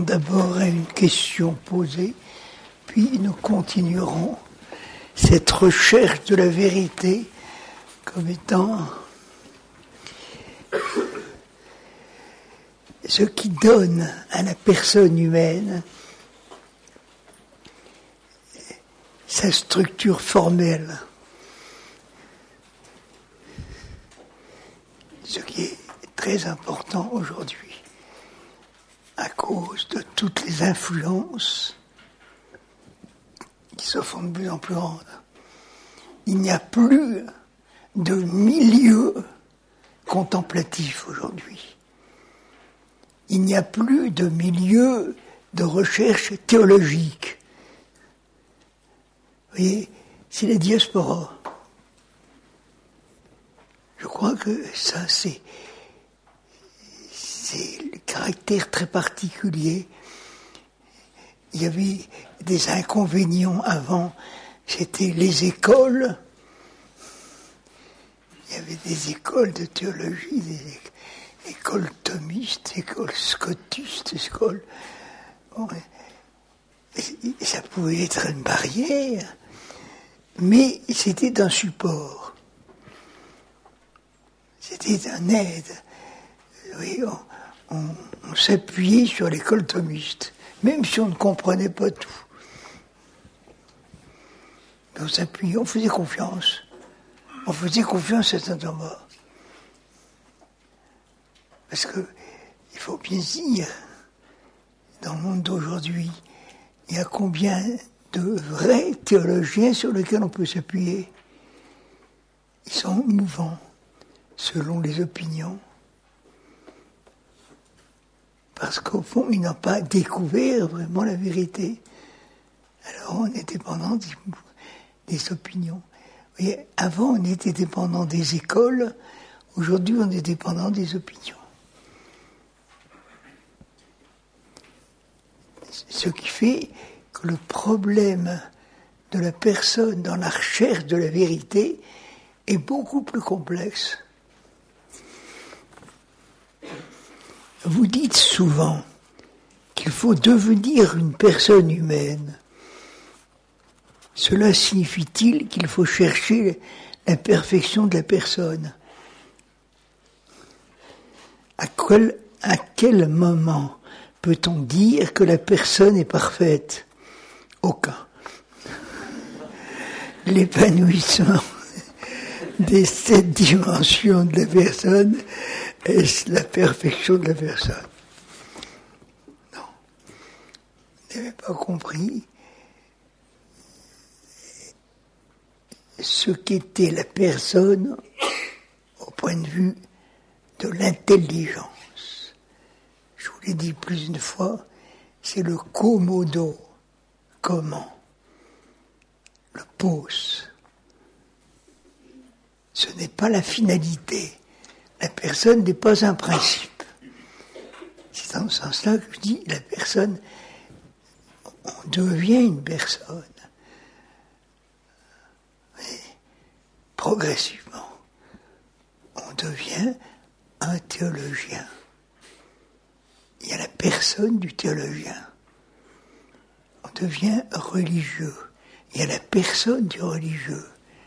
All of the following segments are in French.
d'abord à une question posée, puis nous continuerons cette recherche de la vérité comme étant ce qui donne à la personne humaine sa structure formelle. Ce qui est très important aujourd'hui, à cause de toutes les influences qui se font de plus en plus grandes. Il n'y a plus de milieu contemplatif aujourd'hui. Il n'y a plus de milieu de recherche théologique. Vous voyez, c'est la diaspora. Je crois que ça, c'est le caractère très particulier. Il y avait des inconvénients avant, c'était les écoles. Il y avait des écoles de théologie, des écoles thomistes, écoles scotistes, écoles... Bon, et ça pouvait être une barrière, mais c'était un support. C'était un aide. Oui, on s'appuyait sur l'école thomiste, même si on ne comprenait pas tout. On s'appuyait, on faisait confiance. On faisait confiance à saint Thomas. Parce que, il faut bien dire, dans le monde d'aujourd'hui, il y a combien de vrais théologiens sur lesquels on peut s'appuyer. Ils sont mouvants, selon les opinions. Parce qu'au fond, ils n'ont pas découvert vraiment la vérité. Alors on est dépendant des opinions. Vous voyez, avant, on était dépendant des écoles. Aujourd'hui, on est dépendant des opinions. Ce qui fait que le problème de la personne dans la recherche de la vérité est beaucoup plus complexe. Vous dites souvent qu'il faut devenir une personne humaine. Cela signifie-t-il qu'il faut chercher la perfection de la personne ? À quel moment peut-on dire que la personne est parfaite ? Aucun. L'épanouissement des 7 dimensions de la personne est la perfection de la personne. Non. Vous n'avez pas compris ce qu'était la personne au point de vue de l'intelligence. Je vous l'ai dit plus d'une fois, c'est le quomodo, comment, le pos. Ce n'est pas la finalité. La personne n'est pas un principe. C'est dans ce sens-là que je dis, la personne, on devient une personne. Mais progressivement, on devient un théologien. Il y a la personne du théologien. On devient religieux. Il y a la personne du religieux.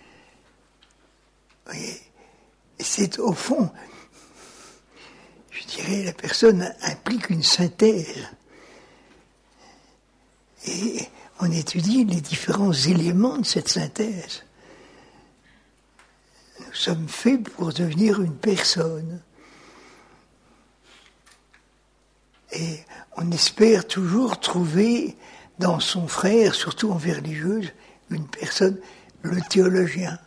Vous voyez, c'est au fond, je dirais, la personne implique une synthèse. Et on étudie les différents éléments de cette synthèse. Nous sommes faits pour devenir une personne. Et on espère toujours trouver dans son frère, surtout en vie religieuse, une personne, le théologien.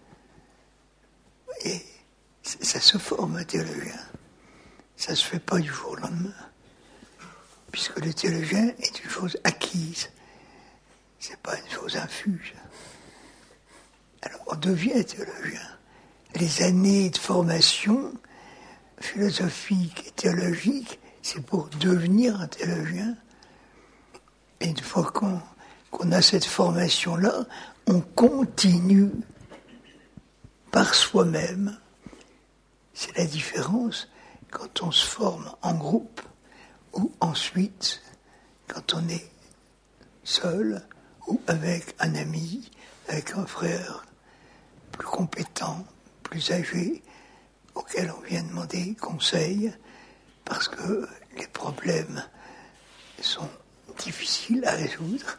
Et ça se forme, un théologien. Ça ne se fait pas du jour au lendemain. Puisque le théologien est une chose acquise. Ce n'est pas une chose infuse. Alors, on devient théologien. Les années de formation philosophique et théologique, c'est pour devenir un théologien. Et une fois qu'on a cette formation-là, on continue par soi-même. C'est la différence quand on se forme en groupe ou ensuite quand on est seul ou avec un ami, avec un frère plus compétent, plus âgé, auquel on vient demander conseil, parce que les problèmes sont difficiles à résoudre.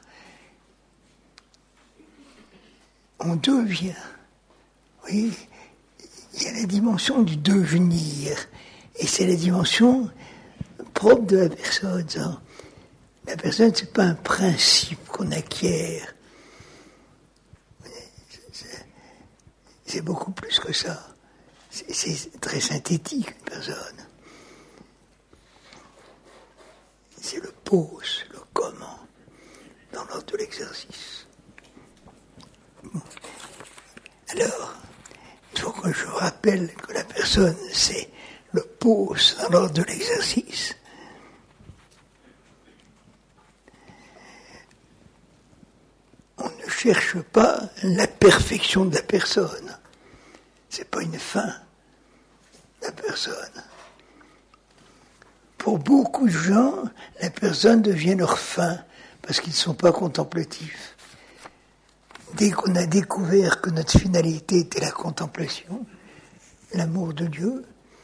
On devient, oui, il y a la dimension du devenir, et c'est la dimension propre de la personne, ça. La personne, c'est pas un principe qu'on acquiert. C'est beaucoup plus que ça. C'est très synthétique, une personne. C'est le pose, le comment, dans l'ordre de l'exercice. Bon. Alors, il faut que je rappelle que la personne, c'est le pose dans l'ordre de l'exercice. On ne cherche pas la perfection de la personne. C'est pas une fin, la personne. Pour beaucoup de gens, la personne devient leur fin, parce qu'ils ne sont pas contemplatifs. Dès qu'on a découvert que notre finalité était la contemplation, l'amour de Dieu,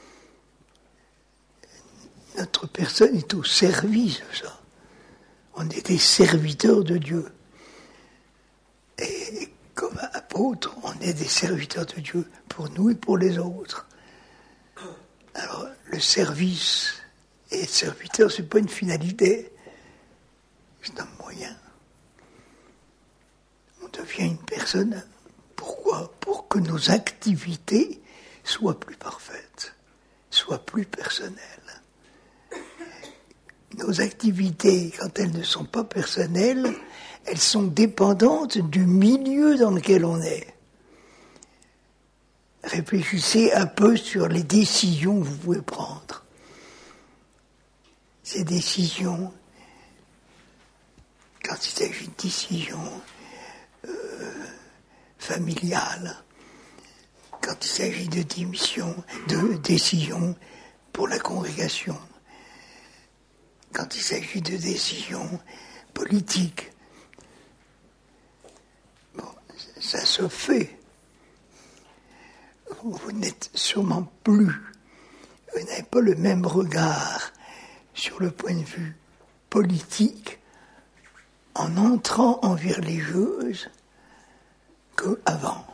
notre personne est au service de ça. On est des serviteurs de Dieu. Et comme apôtres, on est des serviteurs de Dieu pour nous et pour les autres. Alors, le service et être serviteur, ce n'est pas une finalité, c'est un moyen. On devient une personne, pourquoi ? Pour que nos activités soient plus parfaites, soient plus personnelles. Nos activités, quand elles ne sont pas personnelles, elles sont dépendantes du milieu dans lequel on est. Réfléchissez un peu sur les décisions que vous pouvez prendre. Ces décisions, quand il s'agit de décisions familiales, quand il s'agit de décisions pour la congrégation, quand il s'agit de décisions politiques, bon, ça se fait. Vous n'êtes sûrement plus, vous n'avez pas le même regard sur le point de vue politique en entrant en vie religieuse qu'avant.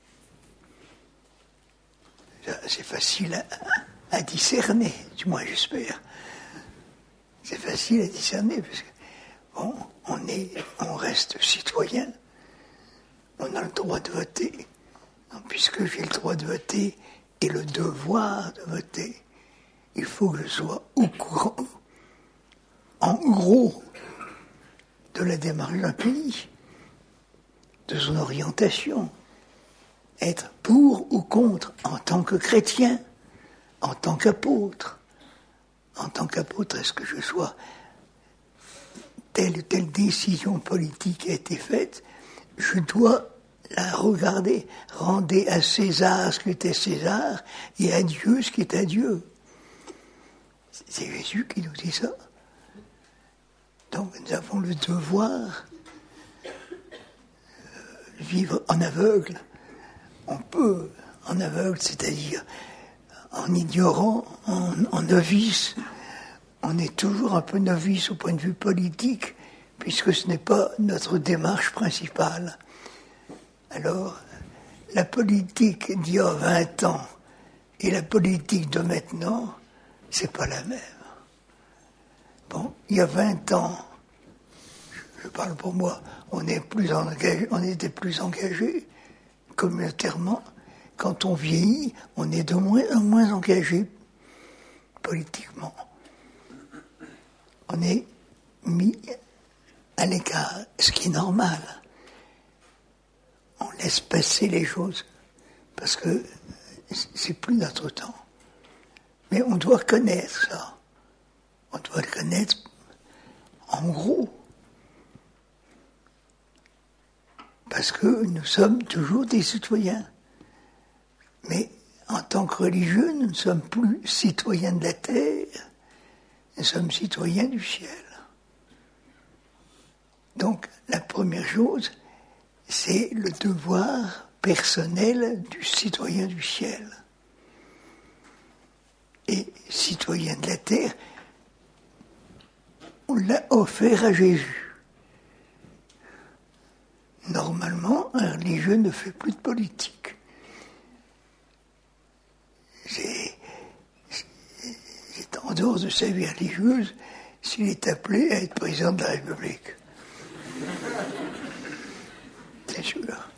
C'est facile à discerner, du moins j'espère. C'est facile à discerner parce que bon, on reste citoyen, on a le droit de voter. Non, puisque j'ai le droit de voter et le devoir de voter, il faut que je sois au courant, en gros, de la démarche d'un pays, de son orientation, être pour ou contre en tant que chrétien, en tant qu'apôtre. En tant qu'apôtre, est-ce que je sois telle ou telle décision politique a été faite, je dois la regarder, rendez à César ce qui était César et à Dieu ce qui est à Dieu. C'est Jésus qui nous dit ça. Donc nous avons le devoir de vivre en aveugle. On peut, en aveugle, c'est-à-dire en ignorant, en novice. On est toujours un peu novice au point de vue politique, puisque ce n'est pas notre démarche principale. Alors, la politique d'il y a 20 ans et la politique de maintenant, c'est pas la même. Bon, il y a 20 ans, je parle pour moi, on était plus engagé communautairement. Quand on vieillit, on est de moins en moins engagé politiquement. On est mis à l'écart, ce qui est normal. On laisse passer les choses, parce que c'est plus notre temps. Mais on doit connaître ça. On doit le connaître en gros. Parce que nous sommes toujours des citoyens. Mais en tant que religieux, nous ne sommes plus citoyens de la terre, nous sommes citoyens du ciel. Donc, la première chose, c'est le devoir personnel du citoyen du ciel. Et citoyen de la terre, on l'a offert à Jésus. Normalement, un religieux ne fait plus de politique. C'est en dehors de sa vie religieuse s'il est appelé à être président de la République. C'est sûr.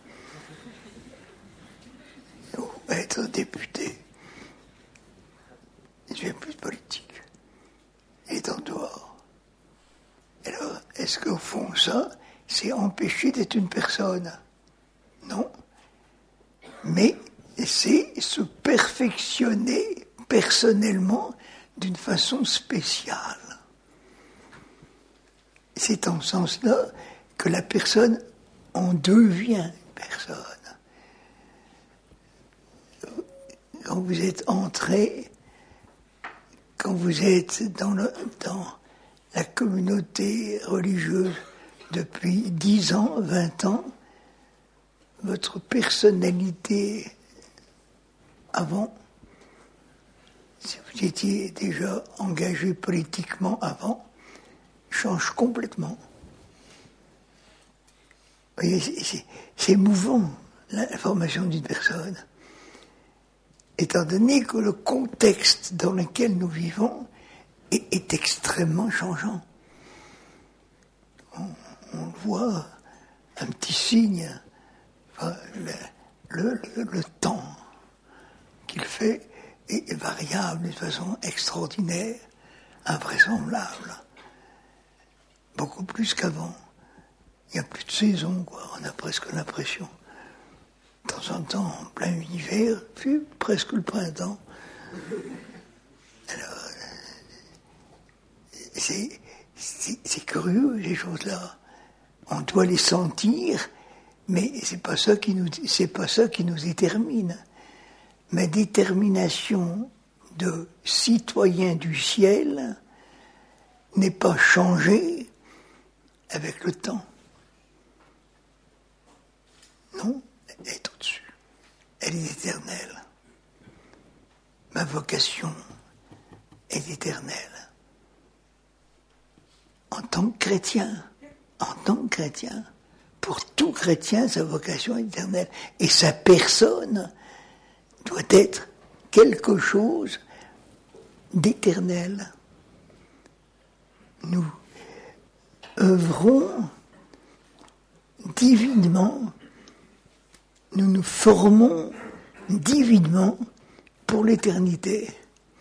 Ou à être député. Il ne fait plus de politique. Il est en dehors. Alors, est-ce qu'au fond, ça, c'est empêcher d'être une personne? Non. Mais c'est se perfectionner personnellement d'une façon spéciale. C'est en ce sens-là que la personne en devient une personne. Quand vous êtes entré, quand vous êtes dans la communauté religieuse depuis 10 ans, 20 ans, votre personnalité avant, si vous étiez déjà engagé politiquement avant, change complètement. Vous voyez, c'est émouvant, la formation d'une personne. Étant donné que le contexte dans lequel nous vivons est extrêmement changeant. On voit un petit signe, enfin, le temps qu'il fait est variable d'une façon extraordinaire, invraisemblable. Beaucoup plus qu'avant. Il n'y a plus de saison, quoi. On a presque l'impression. De temps en temps, en plein hiver, puis presque le printemps. Alors, c'est curieux, ces choses-là. On doit les sentir, mais c'est pas ça qui nous détermine. Ma détermination de citoyen du ciel n'est pas changée avec le temps. Non, elle est au-dessus. Elle est éternelle. Ma vocation est éternelle. En tant que chrétien, pour tout chrétien, sa vocation est éternelle. Et sa personne doit être quelque chose d'éternel. Nous œuvrons divinement, nous nous formons divinement pour l'éternité.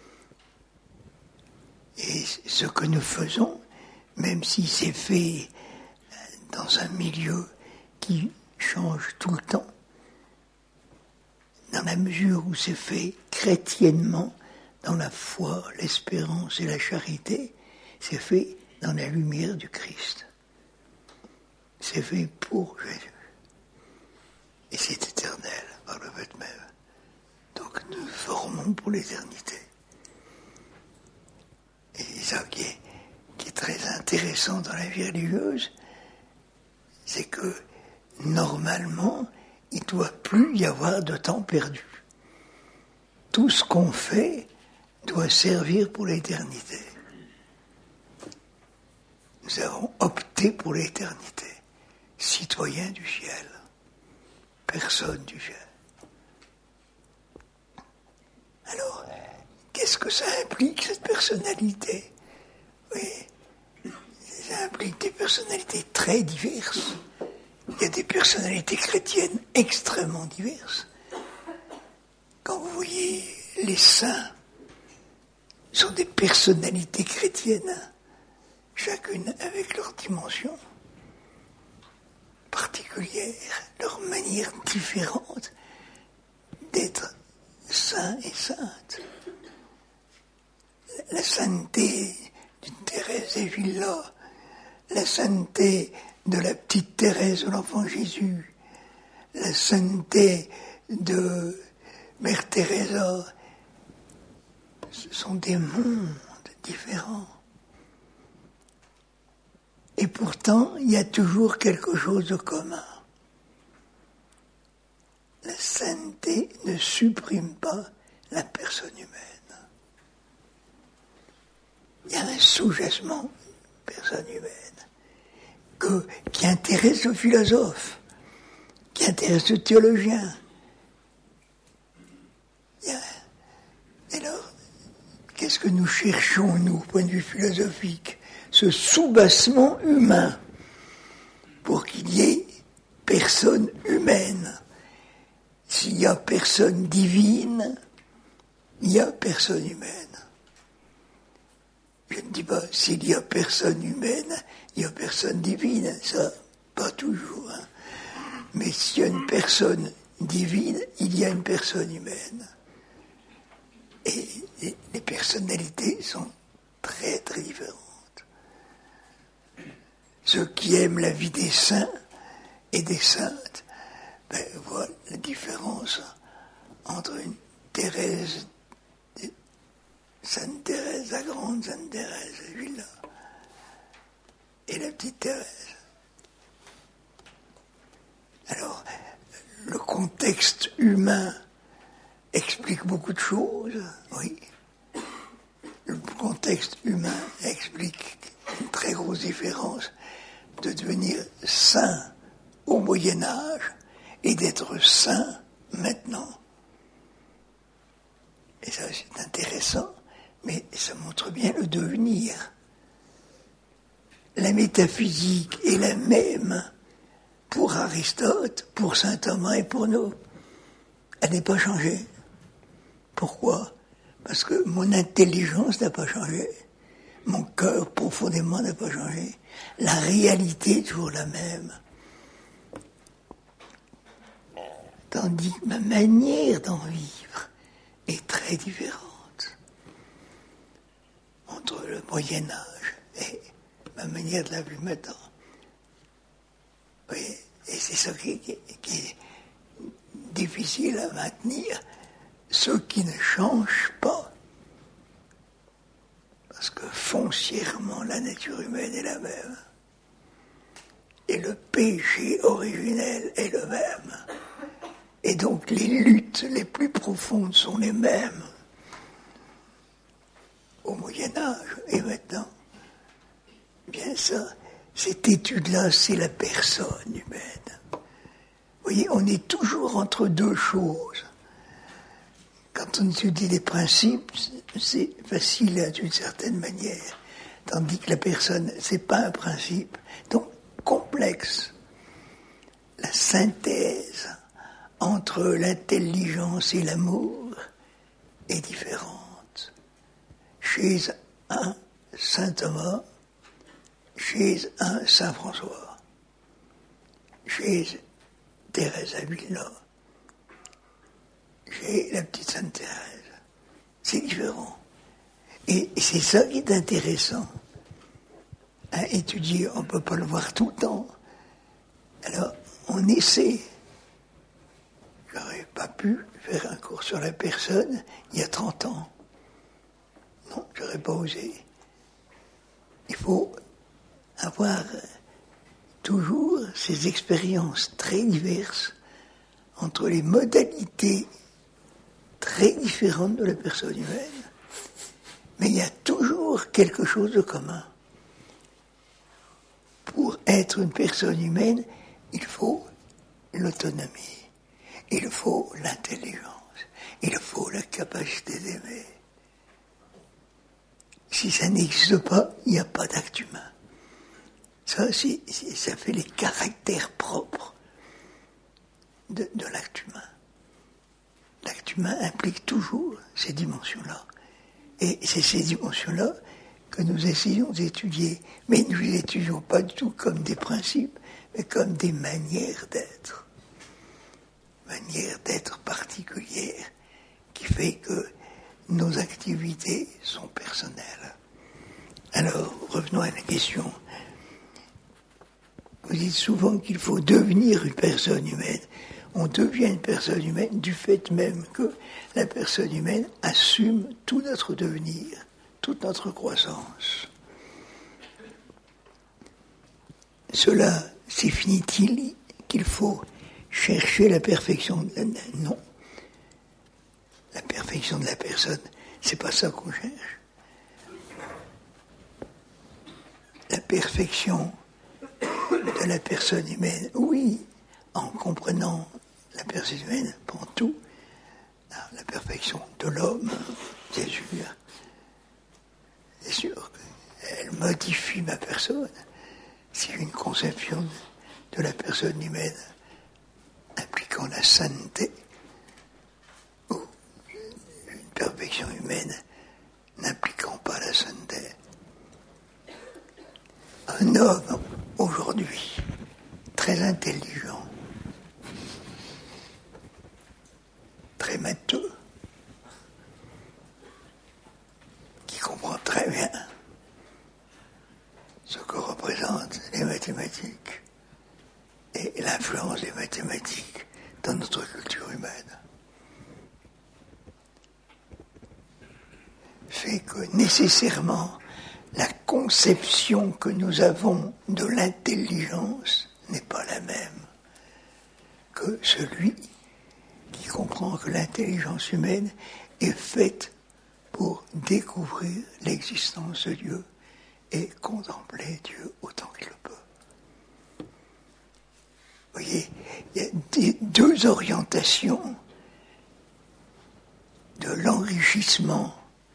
Et ce que nous faisons, même si c'est fait dans un milieu qui change tout le temps, dans la mesure où c'est fait chrétiennement, dans la foi, l'espérance et la charité, c'est fait dans la lumière du Christ. C'est fait pour Jésus. Et c'est éternel par le fait même. Donc nous formons pour l'éternité. Et ça qui est très intéressant dans la vie religieuse, c'est que normalement, il ne doit plus y avoir de temps perdu. Tout ce qu'on fait doit servir pour l'éternité. Nous avons opté pour l'éternité. Citoyens du ciel. Personne du ciel. Alors, qu'est-ce que ça implique, cette personnalité? Oui, ça implique des personnalités très diverses. Il y a des personnalités chrétiennes extrêmement diverses. Quand vous voyez les saints, sont des personnalités chrétiennes, chacune avec leur dimension particulière, leur manière différente d'être saint et sainte. La sainteté d'une Thérèse d'Avila, la sainteté de la petite Thérèse de l'Enfant Jésus, la sainteté de Mère Teresa, ce sont des mondes différents. Et pourtant, il y a toujours quelque chose de commun. La sainteté ne supprime pas la personne humaine. Il y a un sous-jacement personne humaine qui intéresse le philosophe, qui intéresse le théologien. Alors, qu'est-ce que nous cherchons, nous, au point de vue philosophique? Ce sous-bassement humain, pour qu'il y ait personne humaine. S'il y a personne divine, il y a personne humaine. Je ne dis pas, s'il y a personne humaine, il y a personne divine. Ça, pas toujours. Hein. Mais s'il y a une personne divine, il y a une personne humaine. Et les personnalités sont très, très différentes. Ceux qui aiment la vie des saints et des saintes, voient la différence entre une Thérèse, Sainte Thérèse, la grande Sainte Thérèse, celui-là, et la petite Thérèse. Alors, le contexte humain explique beaucoup de choses, oui. Le contexte humain explique une très grosse différence de devenir saint au Moyen-Âge et d'être saint maintenant. Et ça, c'est intéressant, mais ça montre bien le devenir. La métaphysique est la même pour Aristote, pour saint Thomas et pour nous. Elle n'est pas changée. Pourquoi? Parce que mon intelligence n'a pas changé. Mon cœur profondément n'a pas changé. La réalité est toujours la même. Tandis que ma manière d'en vivre est très différente entre le Moyen-Âge et ma manière de la vivre maintenant. Oui, et c'est ça qui est difficile à maintenir, ceux qui ne changent pas. Parce que foncièrement, la nature humaine est la même. Et le péché originel est le même. Et donc les luttes les plus profondes sont les mêmes au Moyen-Âge et maintenant. Bien ça, cette étude-là, c'est la personne humaine. Vous voyez, on est toujours entre deux choses. Quand on étudie les principes, c'est facile d'une certaine manière. Tandis que la personne, c'est pas un principe. Donc, complexe. La synthèse entre l'intelligence et l'amour est différente. Chez un saint Thomas, chez un saint François, chez Thérèse d'Avila, chez la petite sainte Thérèse. C'est différent. Et c'est ça qui est intéressant à étudier. On ne peut pas le voir tout le temps. Alors, on essaie. J'aurais pas pu faire un cours sur la personne il y a 30 ans. Non, j'aurais pas osé. Il faut avoir toujours ces expériences très diverses entre les modalités très différentes de la personne humaine. Mais il y a toujours quelque chose de commun. Pour être une personne humaine, il faut l'autonomie. Il faut l'intelligence, il faut la capacité d'aimer. Si ça n'existe pas, il n'y a pas d'acte humain. Ça fait les caractères propres de l'acte humain. L'acte humain implique toujours ces dimensions-là. Et c'est ces dimensions-là que nous essayons d'étudier. Mais nous ne les étudions pas du tout comme des principes, mais comme des manières d'être. Manière d'être particulière qui fait que nos activités sont personnelles. Alors, revenons à la question. Vous dites souvent qu'il faut devenir une personne humaine. On devient une personne humaine du fait même que la personne humaine assume tout notre devenir, toute notre croissance. cela signifie-t-il qu'il faut chercher la perfection de non. La perfection de la personne, c'est pas ça qu'on cherche. La perfection de la personne humaine, oui, en comprenant la personne humaine pour tout, la perfection de l'homme, c'est sûr, elle modifie ma personne. Si une conception de la personne humaine impliquant la sainteté, ou une perfection humaine n'impliquant pas la sainteté, un homme aujourd'hui très intelligent, très matheux, qui comprend très bien ce que représentent les mathématiques et l'influence des mathématiques dans notre culture humaine, fait que nécessairement la conception que nous avons de l'intelligence n'est pas la même que celui qui comprend que l'intelligence humaine est faite pour découvrir l'existence de Dieu et contempler Dieu autant qu'il le peut. Vous voyez, il y a deux orientations de l'enrichissement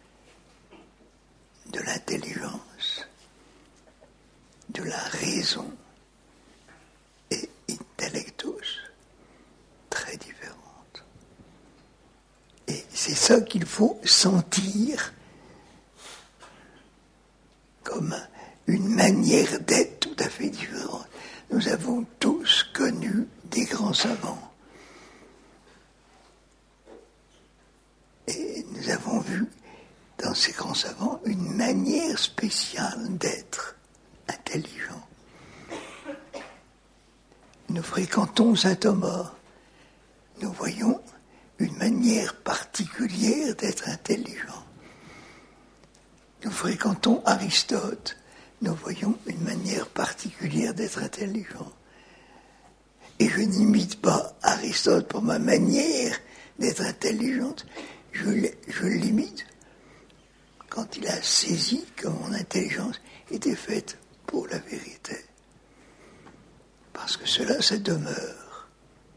de l'intelligence, de la raison et intellectus, très différentes. Et c'est ça qu'il faut sentir comme une manière d'être tout à fait différente. Nous avons tous connu des grands savants. Et nous avons vu dans ces grands savants une manière spéciale d'être intelligent. Nous fréquentons saint Thomas, nous voyons une manière particulière d'être intelligent. Nous fréquentons Aristote, nous voyons une manière particulière d'être intelligent. Et je n'imite pas Aristote pour ma manière d'être intelligente, je l'imite quand il a saisi que mon intelligence était faite pour la vérité. Parce que cela, ça demeure.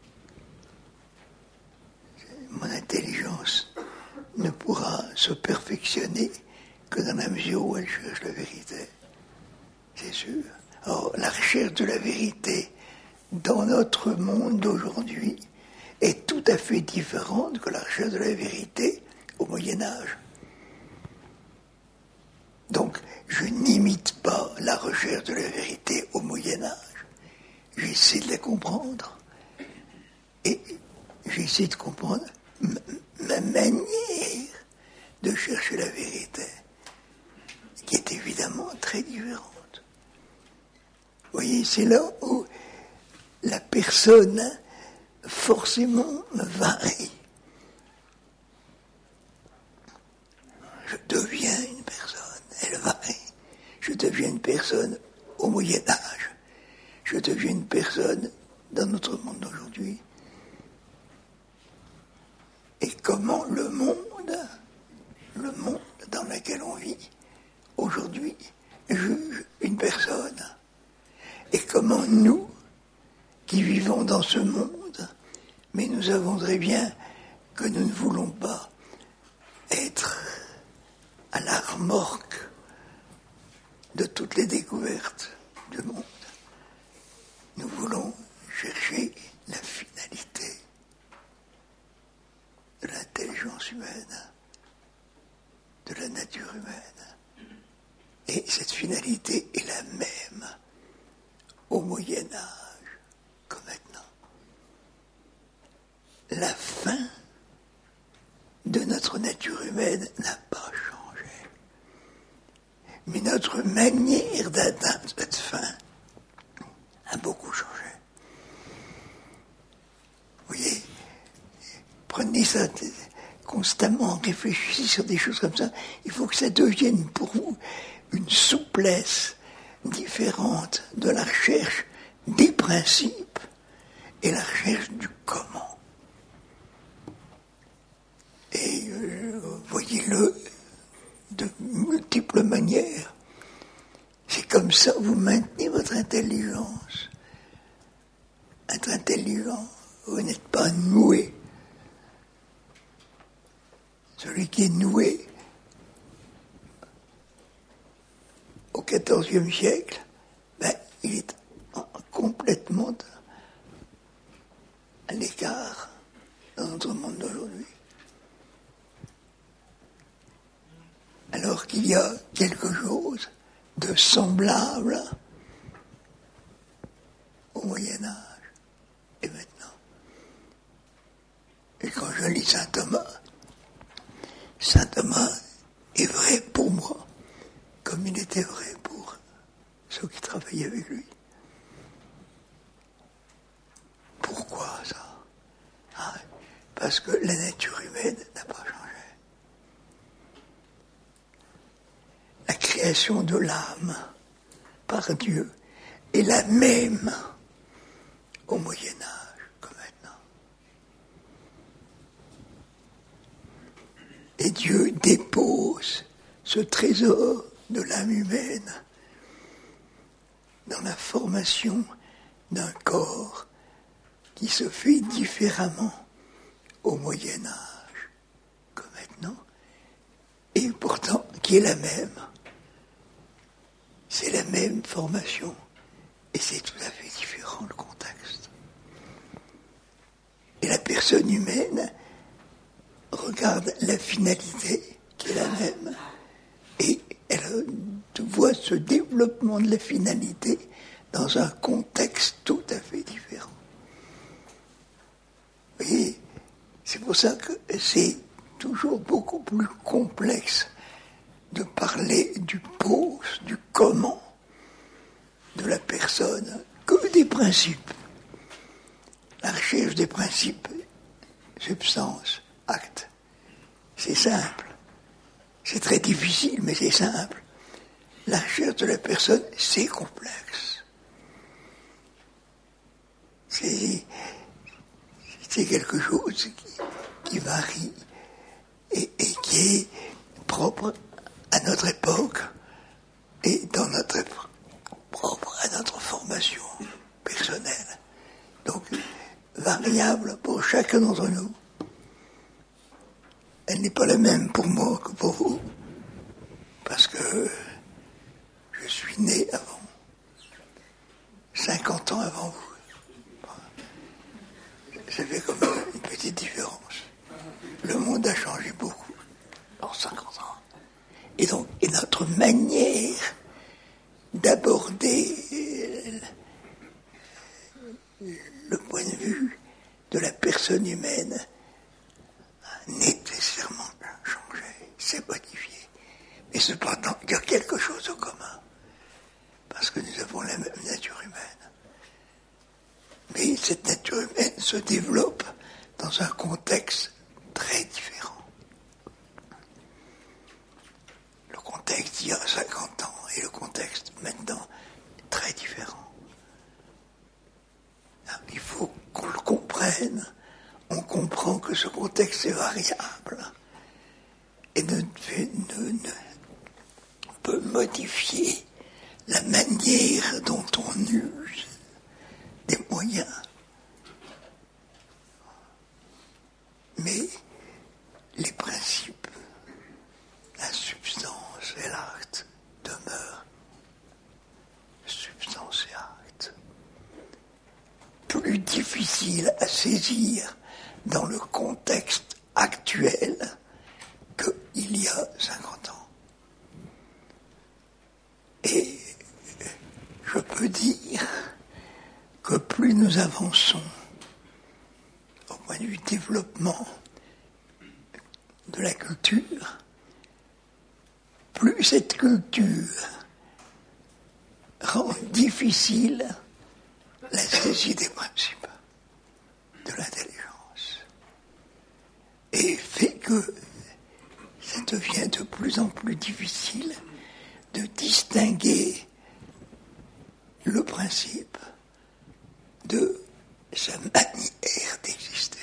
Mon intelligence ne pourra se perfectionner que dans la mesure où elle cherche la vérité. C'est sûr. Or, la recherche de la vérité dans notre monde d'aujourd'hui est tout à fait différente que la recherche de la vérité au Moyen-Âge. Donc, je n'imite pas la recherche de la vérité au Moyen-Âge. J'essaie de la comprendre. Et j'essaie de comprendre ma manière de chercher la vérité, qui est évidemment très différente. Vous voyez, c'est là où la personne forcément varie. Je deviens une personne, elle varie. Je deviens une personne au Moyen-Âge. Je deviens une personne dans notre monde d'aujourd'hui. Et comment le monde dans lequel on vit aujourd'hui, juge une personne. Et comment nous, qui vivons dans ce monde, mais nous savons très bien que nous ne voulons pas être à la remorque de toutes les découvertes du monde. Nous voulons chercher la finalité de l'intelligence humaine, de la nature humaine. Et cette finalité est la même au Moyen-Âge que maintenant. La fin de notre nature humaine n'a pas changé. Mais notre manière d'atteindre cette fin a beaucoup changé. Vous voyez, prenez ça constamment, réfléchissez sur des choses comme ça. Il faut que ça devienne pour vous une souplesse, différente de la recherche des principes et la recherche du comment. Et voyez-le de multiples manières. C'est comme ça que vous maintenez votre intelligence. Être intelligent, vous n'êtes pas noué. Celui qui est noué au XIVe siècle, il est complètement à l'écart dans notre monde d'aujourd'hui. Alors qu'il y a quelque chose de semblable au Moyen-Âge et maintenant. Et quand je lis Saint Thomas est vrai pour moi, comme il était vrai pour ceux qui travaillaient avec lui. Pourquoi ça? Parce que la nature humaine n'a pas changé. La création de l'âme par Dieu est la même au Moyen-Âge que maintenant. Et Dieu dépose ce trésor de l'âme humaine dans la formation d'un corps qui se fait différemment au Moyen-Âge que maintenant, et pourtant qui est la même. C'est la même formation, et c'est tout à fait différent le contexte. Et la personne humaine regarde la finalité qui est la même, et elle voit ce développement de la finalité dans un contexte tout à fait différent. Vous voyez, c'est pour ça que c'est toujours beaucoup plus complexe de parler du pose, du comment de la personne que des principes. La recherche des principes, substance, acte, c'est simple. C'est très difficile, mais c'est simple. La recherche de la personne, c'est complexe. C'est quelque chose qui varie et qui est propre à notre époque et propre à notre formation personnelle. Donc, variable pour chacun d'entre nous. Elle n'est pas la même pour moi que pour vous, parce que je suis né avant, 50 ans avant vous. Ça fait comme une petite différence. Le monde a changé beaucoup en 50 ans. Et donc, notre manière d'aborder le point de vue de la personne humaine a nécessairement changé, s'est modifié. Mais cependant, il y a quelque chose de commun, parce que nous avons la même nature humaine. Mais cette nature humaine se développe dans un contexte très différent. Le contexte il y a 50 ans et le contexte maintenant est très différent. Il faut qu'on le comprenne. On comprend que ce contexte est variable et ne peut modifier la manière dont on use des moyens. Mais les principes, la substance et l'acte demeurent substance et acte. Plus difficile à saisir dans le contexte actuel qu'il y a 50 ans. Et je peux dire que plus nous avançons au point de vue développement de la culture, plus cette culture rend difficile la saisie des principes de l'intelligence et fait que ça devient de plus en plus difficile de distinguer le principe de sa manière d'exister.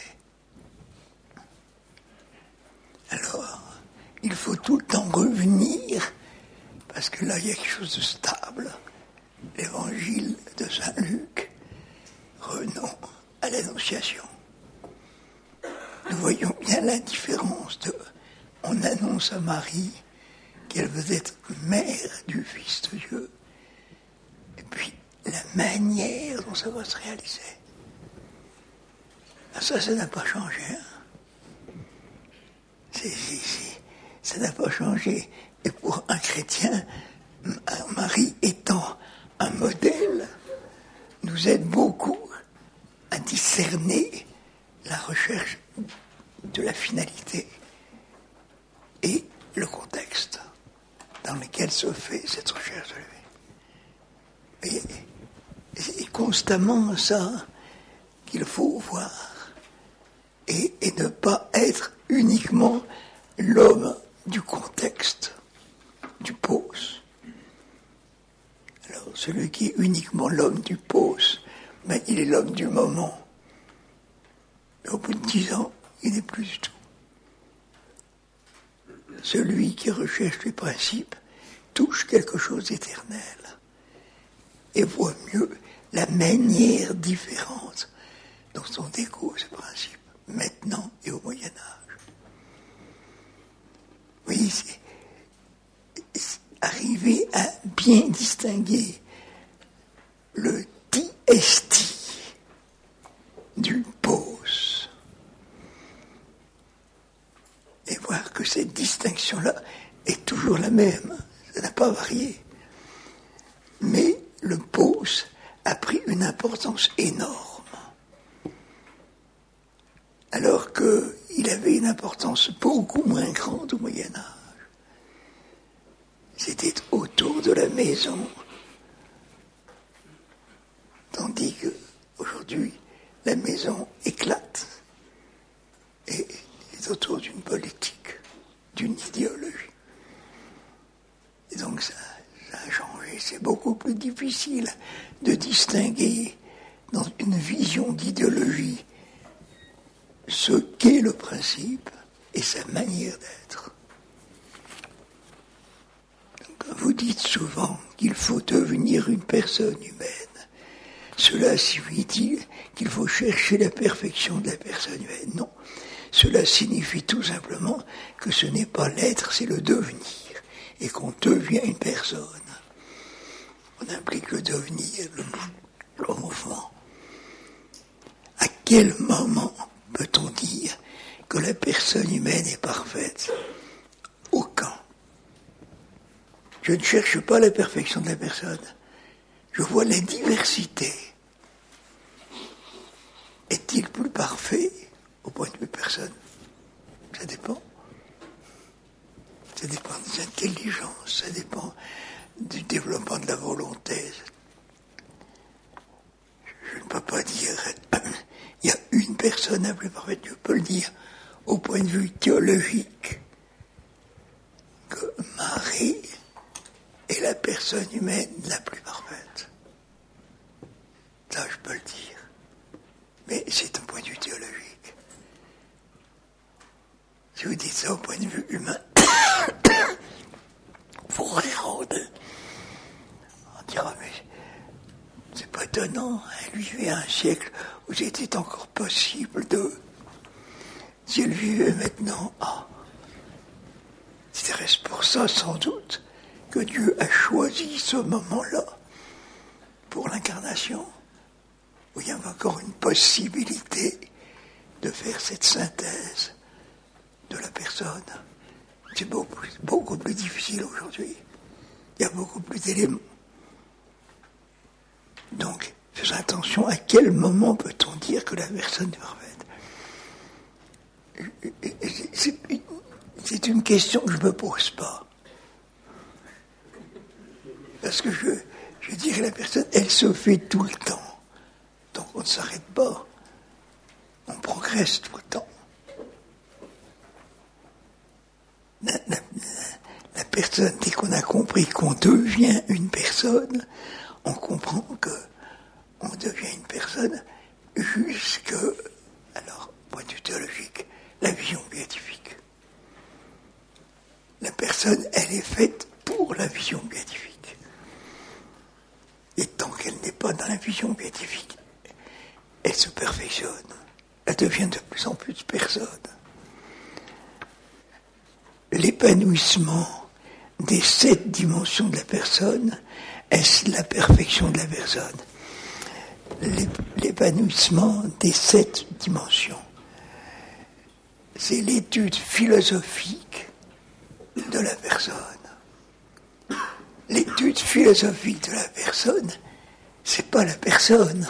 Alors, il faut tout le temps revenir, parce que là, il y a quelque chose de stable. L'évangile de Saint Luc, revenons à l'Annonciation. Nous voyons bien la différence de... On annonce à Marie qu'elle veut être mère du Fils de Dieu, et puis la manière dont ça va se réaliser. Ça n'a pas changé. Ça n'a pas changé. Et pour un chrétien, Marie étant un modèle, nous aide beaucoup à discerner la recherche de la finalité et le contexte dans lequel se fait cette recherche de la vie. Et c'est constamment ça qu'il faut voir et ne pas être uniquement l'homme du contexte, du pause. Alors, celui qui est uniquement l'homme du pause, ben, il est l'homme du moment. Mais au bout de 10 ans, il n'est plus du tout. Celui qui recherche les principes touche quelque chose d'éternel et voit mieux la manière différente dont on découvre ces principes, maintenant et au Moyen-Âge. Oui, c'est arriver à bien distinguer le diesti du pos et voir que cette distinction-là est toujours la même, ça n'a pas varié. Mais le pos a pris une importance énorme, alors qu'il avait une importance beaucoup moins grande au Moyen-Âge. C'était autour de la maison, tandis qu'aujourd'hui, la maison éclate et est autour d'une politique, d'une idéologie. Et donc ça a changé. C'est beaucoup plus difficile de distinguer dans une vision d'idéologie ce qu'est le principe et sa manière d'être. Donc, vous dites souvent qu'il faut devenir une personne humaine. Cela signifie qu'il faut chercher la perfection de la personne humaine. Non. Cela signifie tout simplement que ce n'est pas l'être, c'est le devenir. Et qu'on devient une personne. On implique le devenir, le mouvement. À quel moment peut-on dire que la personne humaine est parfaite? Aucun. Je ne cherche pas la perfection de la personne. Je vois la diversité. Est-il plus parfait au point de vue personne? Ça dépend. Ça dépend des intelligences, ça dépend du développement de la volonté. Je ne peux pas dire il y a une personne la plus parfaite. Je peux le dire au point de vue théologique que Marie est la personne humaine la plus parfaite. Ça, je peux le dire. Mais c'est un point de vue théologique. Si vous dites ça au point de vue humain, vous répondez. On dira, mais c'est pas étonnant, elle vivait un siècle où c'était encore possible de... Si elle vivait maintenant, c'est pour ça sans doute que Dieu a choisi ce moment-là pour l'incarnation, où il y avait encore une possibilité de faire cette synthèse de la personne. C'est beaucoup plus difficile aujourd'hui. Il y a beaucoup plus d'éléments. Donc, faisons attention, à quel moment peut-on dire que la personne est parfaite? C'est une question que je ne me pose pas. Parce que je dirais la personne, elle se fait tout le temps. Donc on ne s'arrête pas. On progresse tout le temps. La personne, dès qu'on a compris qu'on devient une personne, on comprend qu'on devient une personne jusque, alors, point de vue théologique, la vision béatifique. La personne, elle est faite pour la vision béatifique. Et tant qu'elle n'est pas dans la vision béatifique, elle se perfectionne. Elle devient de plus en plus personne. L'épanouissement des 7 dimensions de la personne, est-ce la perfection de la personne? L'épanouissement des 7 dimensions, c'est l'étude philosophique de la personne. L'étude philosophique de la personne, c'est pas la personne.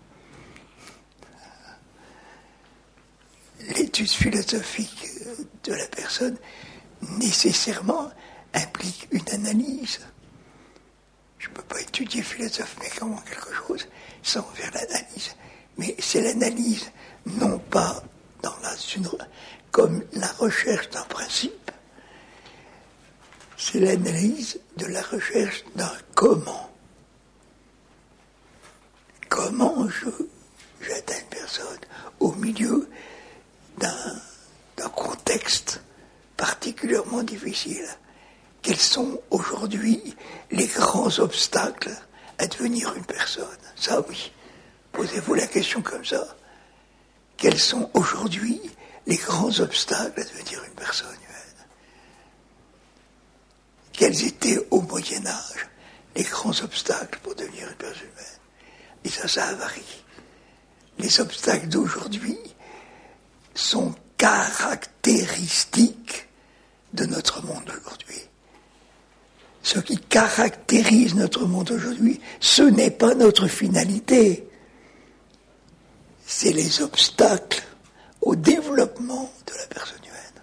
L'étude philosophique de la personne nécessairement implique une analyse. Je ne peux pas étudier philosophiquement quelque chose sans faire l'analyse. Mais c'est l'analyse, non pas comme la recherche d'un principe, c'est l'analyse de la recherche d'un comment. Comment j'atteins une personne au milieu d'un contexte particulièrement difficile. Quels sont aujourd'hui les grands obstacles à devenir une personne? Ça oui, posez-vous la question comme ça. Quels sont aujourd'hui les grands obstacles à devenir une personne humaine? Quels étaient au Moyen-Âge les grands obstacles pour devenir une personne humaine? Et ça varie. Les obstacles d'aujourd'hui sont caractéristiques de notre monde aujourd'hui. Ce qui caractérise notre monde aujourd'hui, ce n'est pas notre finalité. C'est les obstacles au développement de la personne humaine.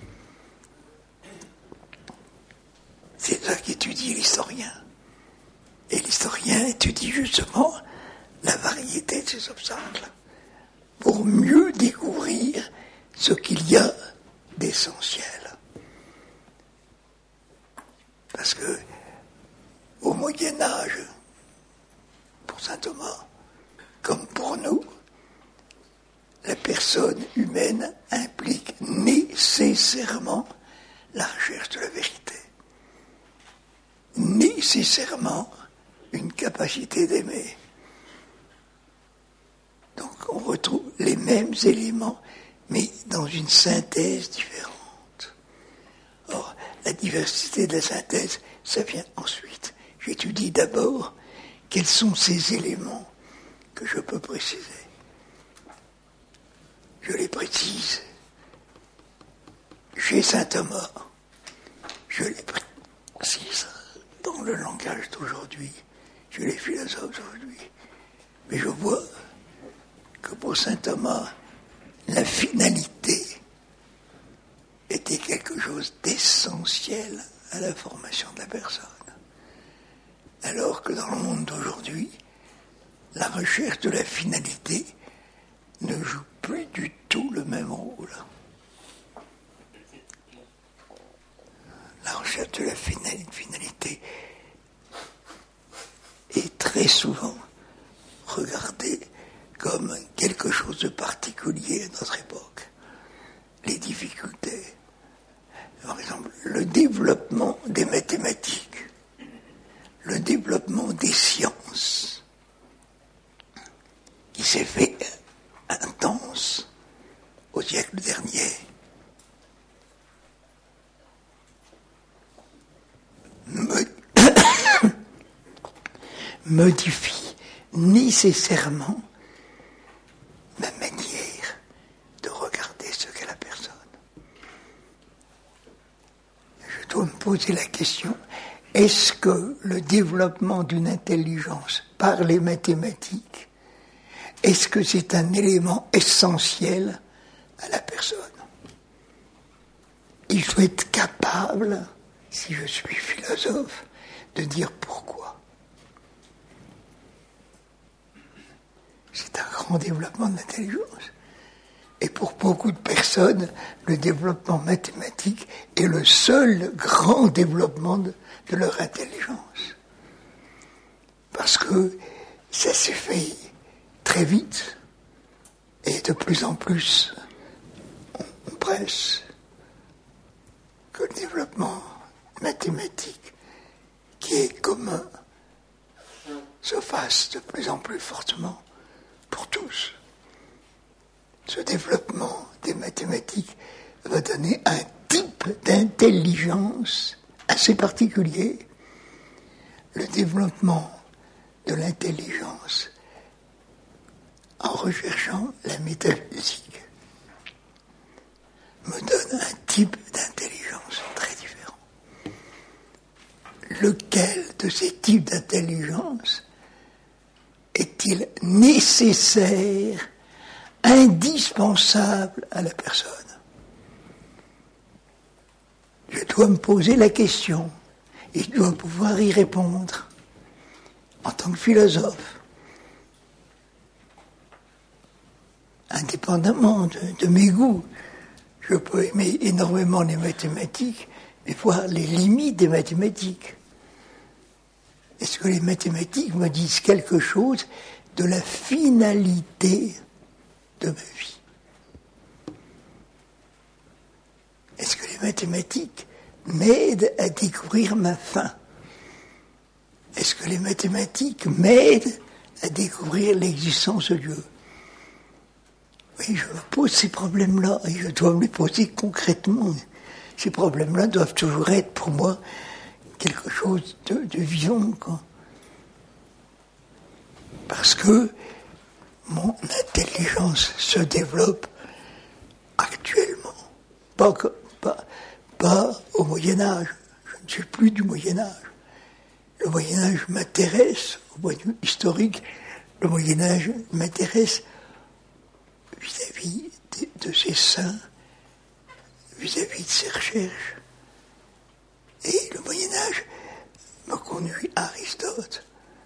C'est ça qu'étudie l'historien. Et l'historien étudie justement la variété de ces obstacles pour mieux découvrir ce qu'il y a d'essentiel. Parce que au Moyen-Âge, pour saint Thomas, comme pour nous, la personne humaine implique nécessairement la recherche de la vérité. Nécessairement une capacité d'aimer. Donc on retrouve les mêmes éléments, mais dans une synthèse différente. Or, la diversité de la synthèse, ça vient ensuite. J'étudie d'abord quels sont ces éléments que je peux préciser. Je les précise. Chez saint Thomas, je les précise dans le langage d'aujourd'hui, chez les philosophes d'aujourd'hui. Mais je vois que pour saint Thomas, la finalité était quelque chose d'essentiel à la formation de la personne. Alors que dans le monde d'aujourd'hui, la recherche de la finalité ne joue plus du tout le même rôle. La recherche de la finalité est très souvent regardée comme quelque chose de particulier à notre époque. Les difficultés, par exemple, le développement des mathématiques, le développement des sciences, qui s'est fait intense au siècle dernier, modifie nécessairement ma manière de regarder ce qu'est la personne. Je dois me poser la question, est-ce que le développement d'une intelligence par les mathématiques, est-ce que c'est un élément essentiel à la personne? Il faut être capable, si je suis philosophe, de dire pourquoi. C'est un grand développement de l'intelligence. Et pour beaucoup de personnes, le développement mathématique est le seul grand développement de leur intelligence. parce que ça s'est fait très vite, et de plus en plus, on presse que le développement mathématique, qui est commun, se fasse de plus en plus fortement pour tous. Ce développement des mathématiques va donner un type d'intelligence assez particulier. Le développement de l'intelligence en recherchant la métaphysique me donne un type d'intelligence très différent. Lequel de ces types d'intelligence est-il nécessaire, indispensable à la personne? Je dois me poser la question et je dois pouvoir y répondre en tant que philosophe, indépendamment de mes goûts. Je peux aimer énormément les mathématiques, mais voir les limites des mathématiques. Est-ce que les mathématiques me disent quelque chose de la finalité de ma vie? Est-ce que les mathématiques m'aident à découvrir ma fin? Est-ce que les mathématiques m'aident à découvrir l'existence de Dieu? Oui, je me pose ces problèmes-là et je dois me les poser concrètement. Ces problèmes-là doivent toujours être pour moi quelque chose de vivant, quoi. Parce que mon intelligence se développe actuellement. Pas au Moyen-Âge. Je ne suis plus du Moyen-Âge. Le Moyen-Âge m'intéresse, au point de vue historique, le Moyen-Âge m'intéresse vis-à-vis de ses saints, vis-à-vis de ses recherches. Et le Moyen-Âge me conduit à Aristote.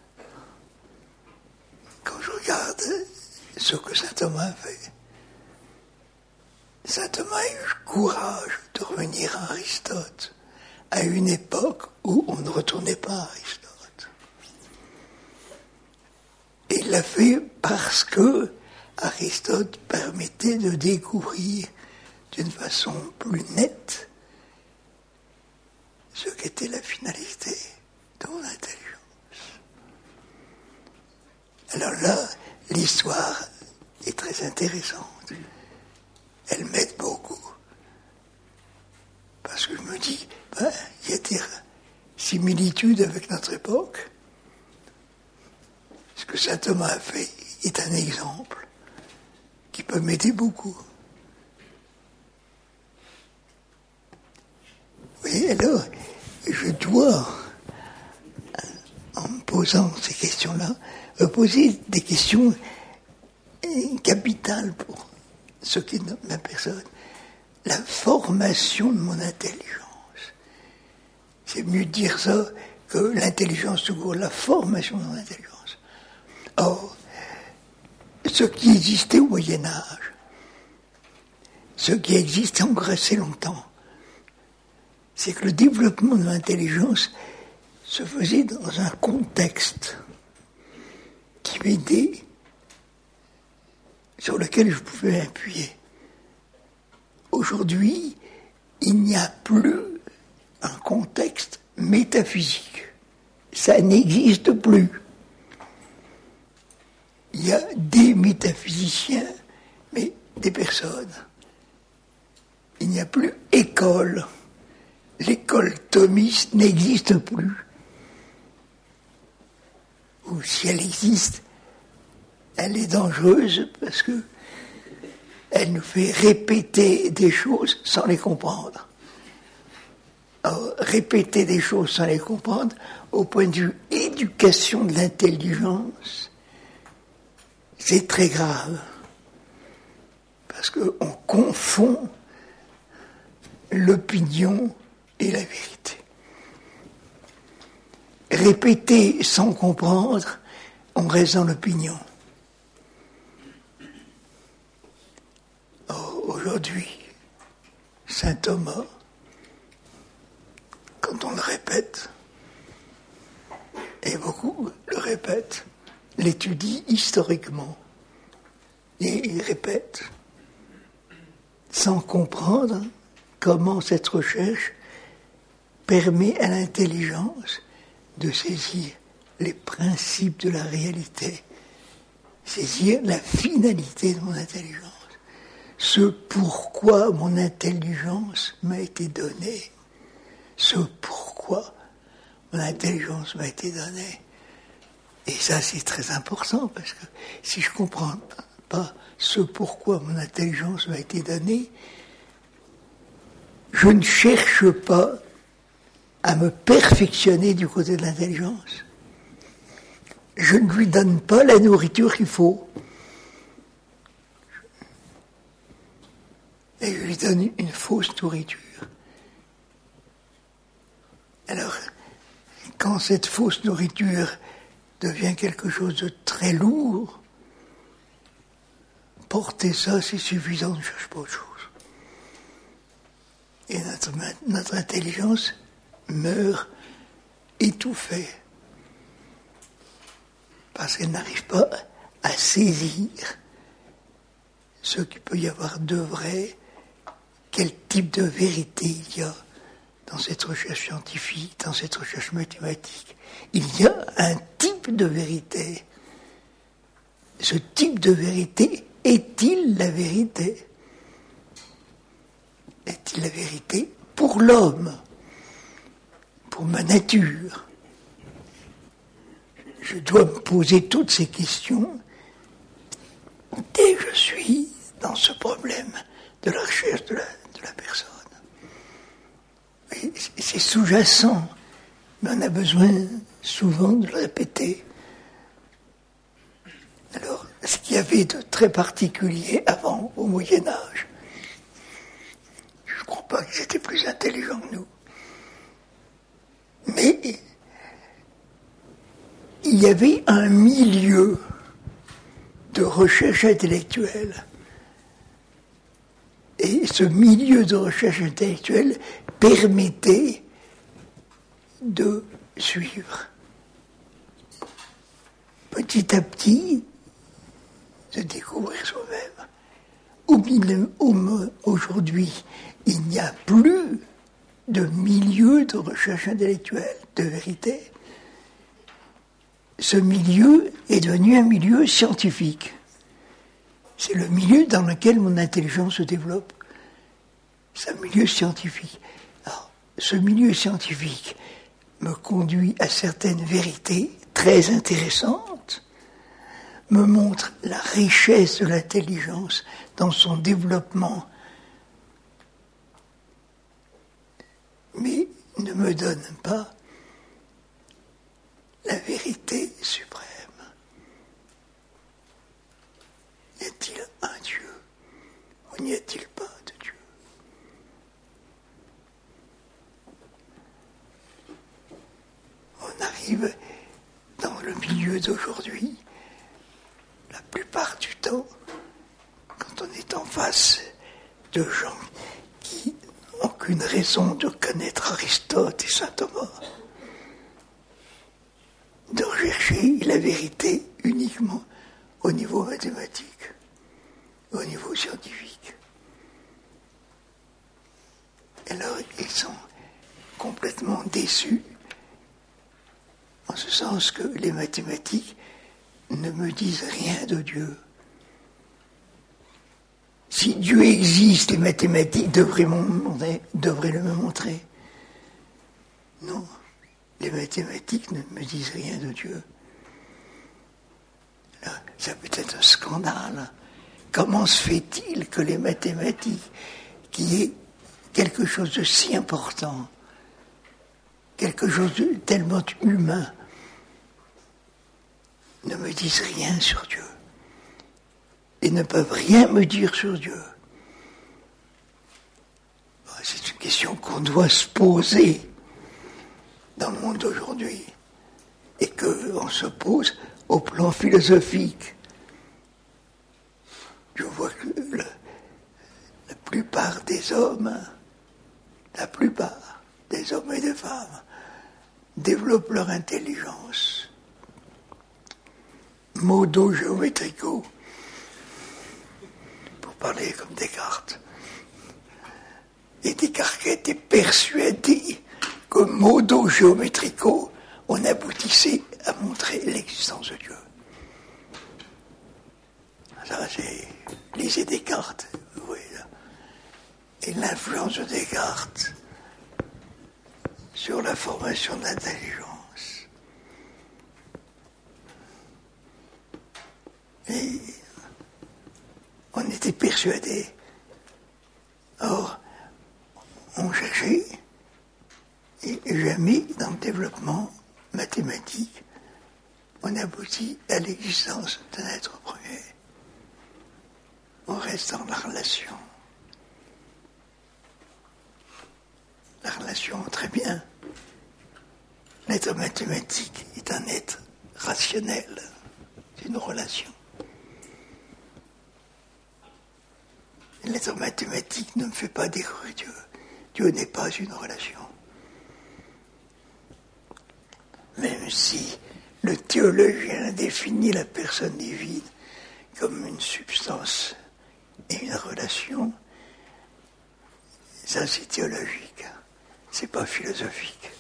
Quand je regarde ce que saint Thomas a fait, saint Thomas a eu le courage de revenir à Aristote, à une époque où on ne retournait pas à Aristote. Et il l'a fait parce que Aristote permettait de découvrir d'une façon plus nette ce qu'était la finalité de mon intelligence. Alors là, l'histoire est très intéressante. Elle m'aide beaucoup. Parce que je me dis, il y a des similitudes avec notre époque. Ce que saint Thomas a fait est un exemple qui peut m'aider beaucoup. Oui, alors, je dois, en me posant ces questions-là, me poser des questions capitales pour ce qui est ma personne. La formation de mon intelligence. C'est mieux de dire ça que l'intelligence tout court, la formation de mon intelligence. Or, ce qui existait au Moyen-Âge, ce qui existe encore assez longtemps, c'est que le développement de l'intelligence se faisait dans un contexte qui m'aidait, sur lequel je pouvais m'appuyer. Aujourd'hui, il n'y a plus un contexte métaphysique. Ça n'existe plus. Il y a des métaphysiciens, mais des personnes. Il n'y a plus école. L'école thomiste n'existe plus. Ou si elle existe, elle est dangereuse parce que elle nous fait répéter des choses sans les comprendre. Alors, répéter des choses sans les comprendre, au point de vue éducation de l'intelligence, c'est très grave. Parce qu'on confond l'opinion et la vérité. Répéter sans comprendre, on reste dans l'opinion. Or, aujourd'hui, saint Thomas, quand on le répète, et beaucoup le répètent, l'étudient historiquement, et ils répètent, sans comprendre comment cette recherche permet à l'intelligence de saisir les principes de la réalité, saisir la finalité de mon intelligence, ce pourquoi mon intelligence m'a été donnée, ce pourquoi mon intelligence m'a été donnée. Et ça, c'est très important, parce que si je ne comprends pas ce pourquoi mon intelligence m'a été donnée, je ne cherche pas à me perfectionner du côté de l'intelligence. Je ne lui donne pas la nourriture qu'il faut. Et je lui donne une fausse nourriture. Alors, quand cette fausse nourriture devient quelque chose de très lourd, porter ça, c'est suffisant, je ne cherche pas autre chose. Et notre intelligence meurt étouffée, parce qu'elle n'arrive pas à saisir ce qu'il peut y avoir de vrai, quel type de vérité il y a dans cette recherche scientifique, dans cette recherche mathématique. Il y a un type de vérité. Ce type de vérité est-il la vérité? Est-il la vérité pour l'homme, pour ma nature? Je dois me poser toutes ces questions dès que je suis dans ce problème de la recherche de la personne. Et c'est sous-jacent, mais on a besoin souvent de le répéter. Alors, ce qu'il y avait de très particulier avant, au Moyen-Âge, je ne crois pas qu'ils étaient plus intelligents que nous, mais il y avait un milieu de recherche intellectuelle. Et ce milieu de recherche intellectuelle permettait de suivre petit à petit, de découvrir soi-même. Aujourd'hui, il n'y a plus de milieu de recherche intellectuelle, de vérité. Ce milieu est devenu un milieu scientifique. C'est le milieu dans lequel mon intelligence se développe. C'est un milieu scientifique. Alors, ce milieu scientifique me conduit à certaines vérités très intéressantes, me montre la richesse de l'intelligence dans son développement, mais ne me donne pas la vérité suprême. Y a-t-il un Dieu ou n'y a-t-il pas de Dieu? On arrive dans le milieu d'aujourd'hui, la plupart du temps, quand on est en face de gens qui n'ont aucune raison de connaître Aristote et saint Thomas, de rechercher la vérité uniquement au niveau mathématique, au niveau scientifique. Et alors, ils sont complètement déçus, en ce sens que les mathématiques ne me disent rien de Dieu. Si Dieu existe, les mathématiques devraient le me montrer. Non, les mathématiques ne me disent rien de Dieu. Alors, ça peut être un scandale. Comment se fait-il que les mathématiques, qui est quelque chose de si important, quelque chose de tellement humain, ne me disent rien sur Dieu et ne peuvent rien me dire sur Dieu? C'est une question qu'on doit se poser dans le monde d'aujourd'hui et qu'on se pose au plan philosophique. Je vois que la plupart des hommes et des femmes développent leur intelligence. Modo géométrico, pour parler comme Descartes. Et Descartes était persuadé que modo géométrico, on aboutissait à montrer l'existence de Dieu. Ça, c'est lisez Descartes, vous voyez là. Et l'influence de Descartes sur la formation de l'intelligence. Et on était persuadé. Or, on cherchait, et jamais dans le développement mathématique, on aboutit à l'existence d'un être premier. On reste dans la relation. La relation, très bien. L'être mathématique est un être rationnel. C'est une relation. L'être mathématique ne me fait pas découvrir Dieu. Dieu n'est pas une relation. Même si le théologien définit la personne divine comme une substance et une relation, ça c'est théologique, c'est pas philosophique.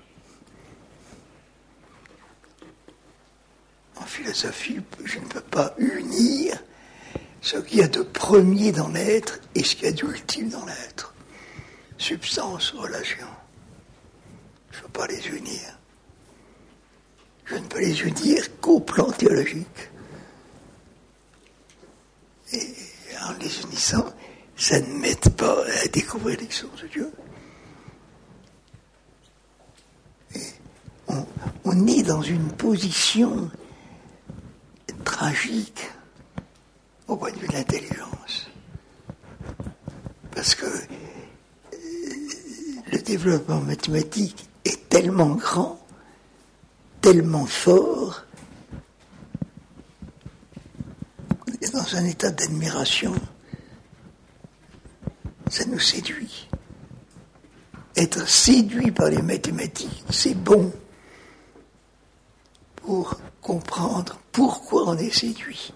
En philosophie, je ne peux pas unir ce qu'il y a de premier dans l'être et ce qu'il y a d'ultime dans l'être. Substance, relation. Je ne peux pas les unir. Je ne peux les unir qu'au plan théologique. Et en les unissant, ça ne m'aide pas à découvrir l'existence de Dieu. Et on est dans une position tragique au point de vue de l'intelligence. Parce que le développement mathématique est tellement grand, tellement fort, on est dans un état d'admiration, ça nous séduit. Être séduit par les mathématiques, c'est bon pour comprendre pourquoi on est séduit.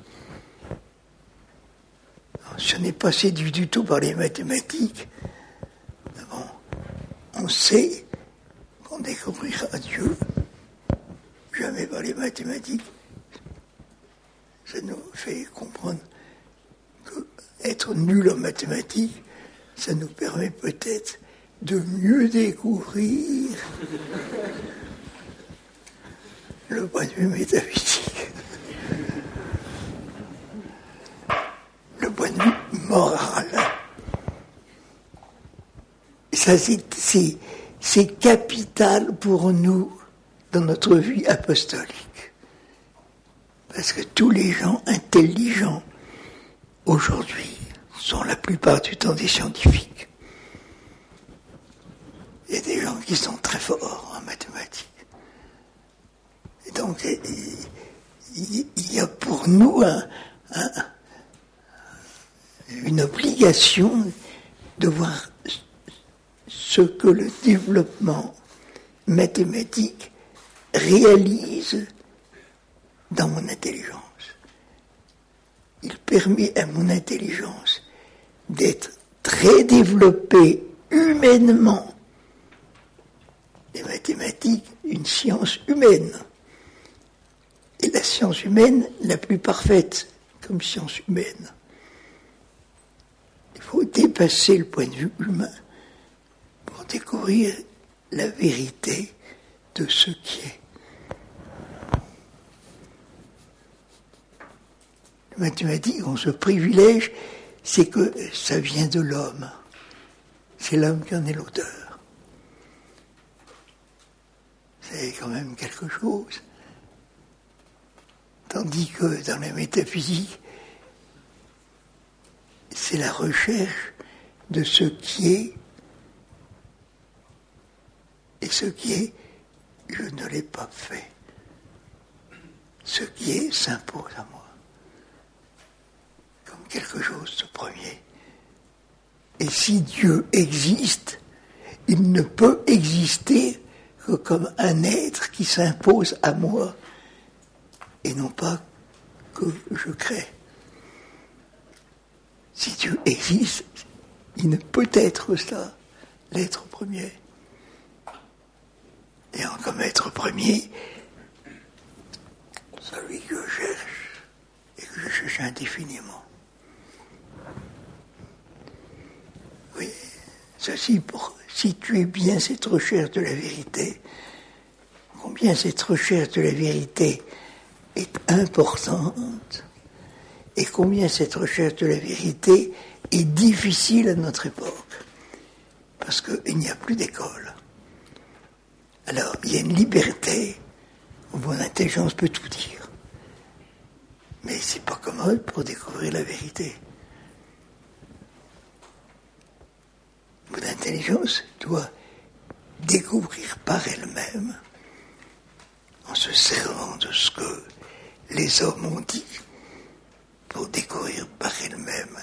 Si on n'est pas séduit du tout par les mathématiques, bon, on sait qu'on découvrira Dieu jamais par les mathématiques. Ça nous fait comprendre qu'être nul en mathématiques, ça nous permet peut-être de mieux découvrir le point de vue métaphysique, le point de vue moral. Ça, c'est capital pour nous dans notre vie apostolique. Parce que tous les gens intelligents aujourd'hui sont la plupart du temps des scientifiques. Il y a des gens qui sont très forts en mathématiques. Et donc, il y a pour nous une obligation de voir ce que le développement mathématique réalise dans mon intelligence. Il permet à mon intelligence d'être très développée humainement. Les mathématiques, une science humaine. Et la science humaine la plus parfaite comme science humaine. Il faut dépasser le point de vue humain pour découvrir la vérité de ce qui est. Les mathématiques ont ce privilège, c'est que ça vient de l'homme. C'est l'homme qui en est l'auteur. C'est quand même quelque chose. Tandis que dans la métaphysique, c'est la recherche de ce qui est, et ce qui est, je ne l'ai pas fait. Ce qui est s'impose à moi, comme quelque chose de premier. Et si Dieu existe, il ne peut exister que comme un être qui s'impose à moi et non pas que je crée. Si Dieu existe, il ne peut être ça, l'être premier. Et comme être premier, celui que je cherche et que je cherche indéfiniment. Oui, ceci pour situer bien cette recherche de la vérité, combien cette recherche de la vérité est importante et combien cette recherche de la vérité est difficile à notre époque, parce qu'il n'y a plus d'école. Alors, il y a une liberté où mon intelligence peut tout dire, mais c'est pas commode pour découvrir la vérité. Mon intelligence doit découvrir par elle-même, en se servant de ce que les hommes ont dit, pour découvrir par elle-même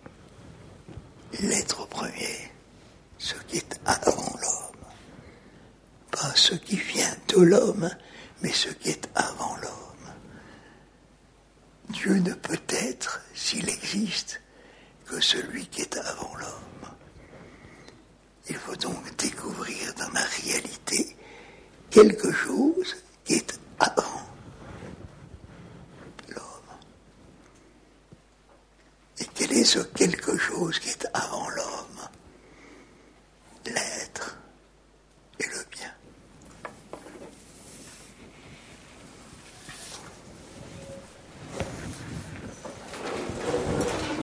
l'être premier, ce qui est avant l'homme. Pas ce qui vient de l'homme, mais ce qui est avant l'homme. Dieu ne peut être, s'il existe, que celui qui est avant l'homme. Il faut donc découvrir dans la réalité quelque chose qui est avant l'homme. Et quel est ce quelque chose qui est avant l'homme?